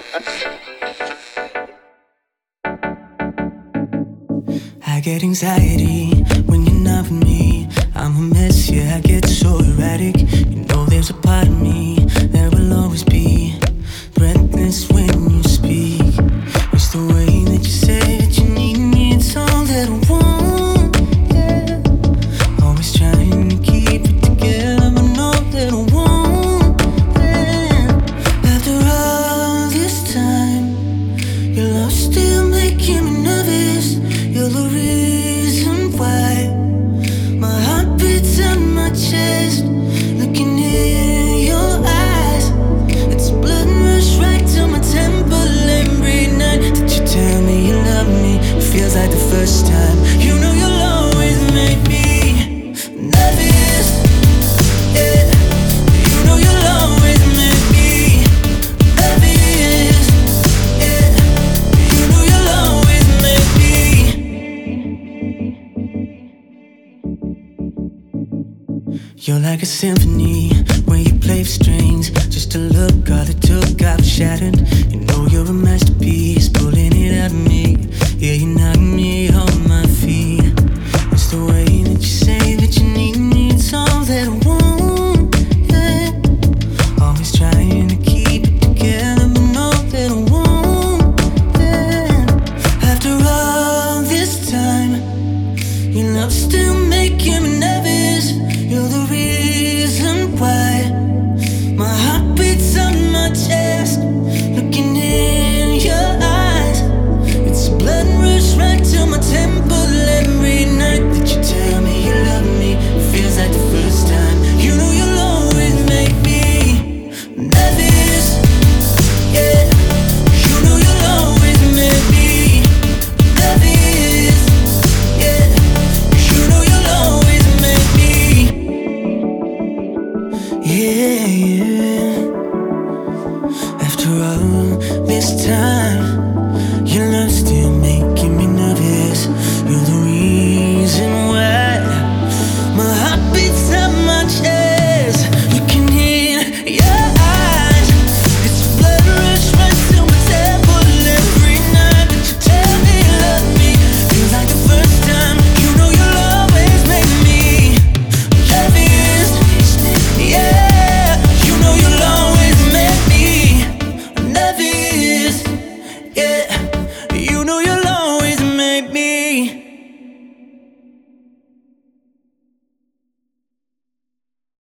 I get anxiety when you're not with me. I'm a mess, yeah, I get so erratic. You know there's a part of me that will always be breathless when you speak. It's the way that you say that you need me, it's all that I want, yeah. Always trying to keep it together, but know that I won't, yeah. After all this time, your love's still making me nervous. You're the reason why my heart beats in my chest. Looking in your eyes, it's blood rush right to my temple every night. Did you tell me you love me? It feels like the first time. You know you'll always make me nervous, yeah. You know you'll always make me nervous, yeah. You know you'll always make me. You're like a symphony when you play with strings. Just a look, all it took, I was shattered. You know you're a masterpiece, pulling it out of me. Yeah, you knock me on my feet. It's the way that you say that you need me, it's all that I want, yeah. Always trying to keep it together, but know that I won't, yeah. After all this time, your love's still making me nervous. You're the reason why my heart beats on my chest. Looking in your eyes, it's a blood rush right to my temple every night. Did you tell me you love me? It feels like the first time. You know you'll always make me nervous, yeah. You know you'll always make me nervous, yeah. You know you'll always make me, yeah, yeah. After all this time,